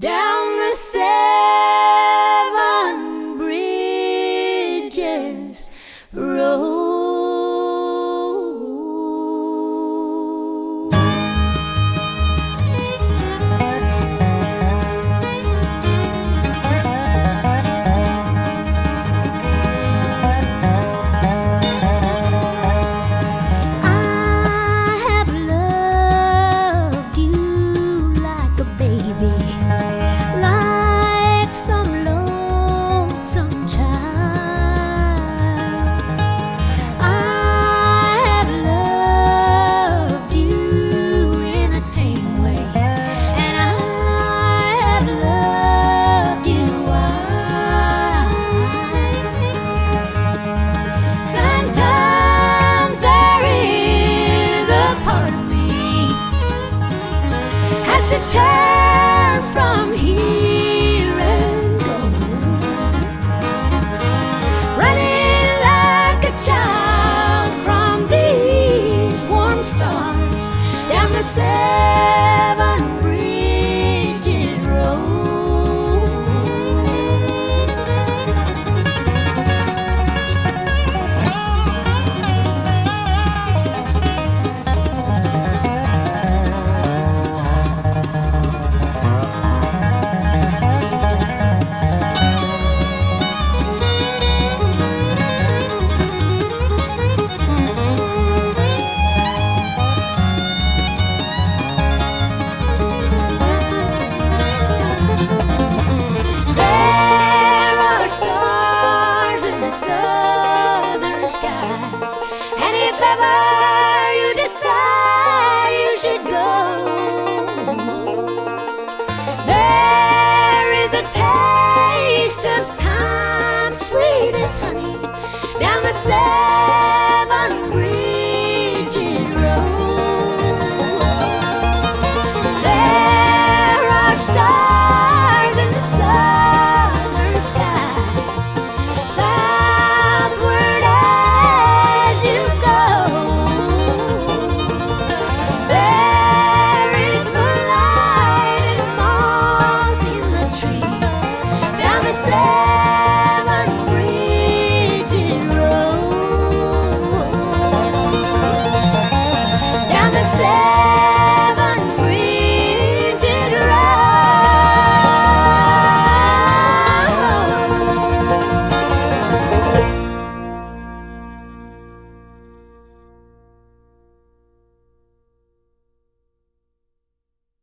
down the 7 Bridges Road. To turn from here and go, running like a child from these warm stars down the 7 Bridges Road. If ever you decide you should go, there is a taste of time, sweet as honey.